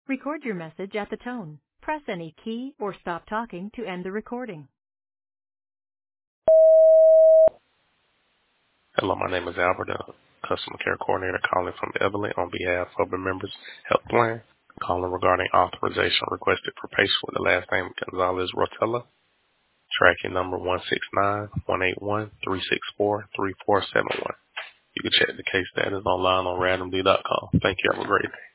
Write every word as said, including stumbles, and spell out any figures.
Record your message at the tone. Press any key or stop talking to end the recording. Hello, my name is Albert, a customer care coordinator calling from Evelyn on behalf of a member's health plan. Calling regarding authorization requested for patient with the last name Gonzalez Rotella. Tracking number one six nine, one eight one, three six four, three four seven one. You can check the case status online on randomly dot com. Thank you. Have a great day.